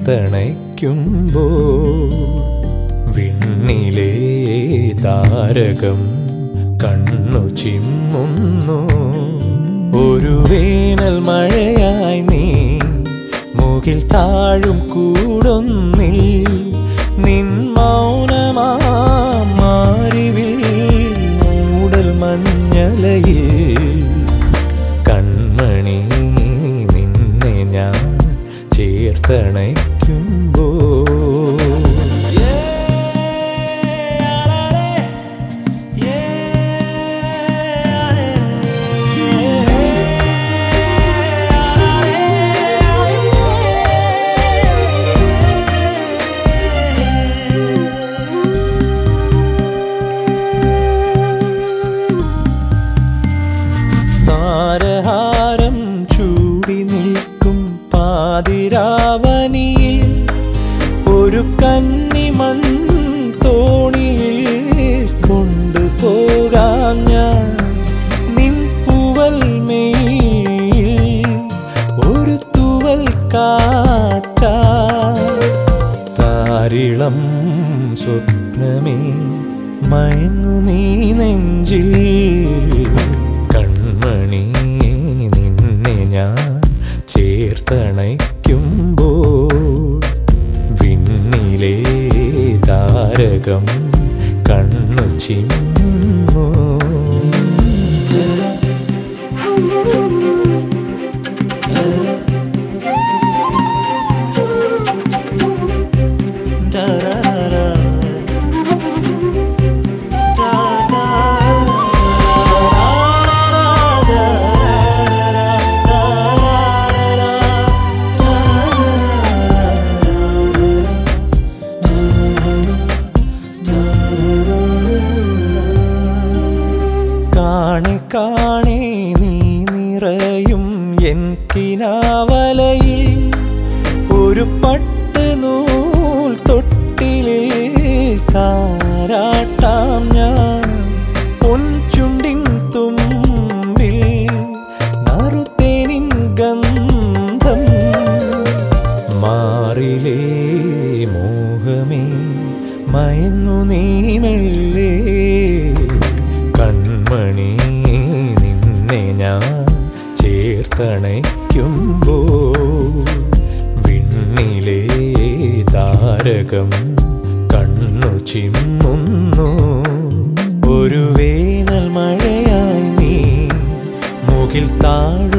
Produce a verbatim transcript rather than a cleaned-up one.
ചേർത്തണയ്ക്കുമ്പോൾ വിണ്ണിലെ താരകം കണ്ണു ചിമ്മുന്നു. ഒരു വേനൽ മഴയായി നീ മുകിൽ താഴും കൂടൊന്നിൽ നിൻ മൗനമാം മാറിവിൽ മൂടൽ മഞ്ഞലയിൽ കൺമണി നിന്നെ ഞാൻ ചേർത്തണയ്ക്കുമ്പോൾ താരഹാരം ചൂടി നിൽക്കും പാതിരാവനിയിൽ ഒരു കന്നിമൺ തോണിയിൽ കൊണ്ടുപോകാം ഞാൻ നിൻ പൂവൽ മെയ്യിൽ ഒരു തൂവൽ കാറ്റാ. താരിളം സ്വപ്നമേ മയങ്ങു നീ നെഞ്ചിൽ കൺമണി നിന്നെ ഞാൻ ചേർത്തണയ്ക്കുമ്പോൾ വിണ്ണിലെ താരകം കണ്ണു ചിമ്മുന്നു. കാണെ കാണെ നീ നിറയും എൻ കിനാവലയിൽ ഒരു പട്ട് നൂൽ തൊട്ടിലിൽ താരാട്ടാം ഞാൻ പൊൻചുണ്ടിൻ തുമ്പിൽ നറുത്തേനിൻ ഗന്ധം മാറിലേ മോഹമേ മയങ്ങു നീ മെല്ലെ കൺമണി നിന്നെ ഞാൻ ചേർത്തണയ്ക്കുമ്പോൾ വിണ്ണിലെ താരകം കണ്ണു ചിമ്മുന്നു. ഒരു വേനൽ മഴയായി നീ മുകിൽ താഴ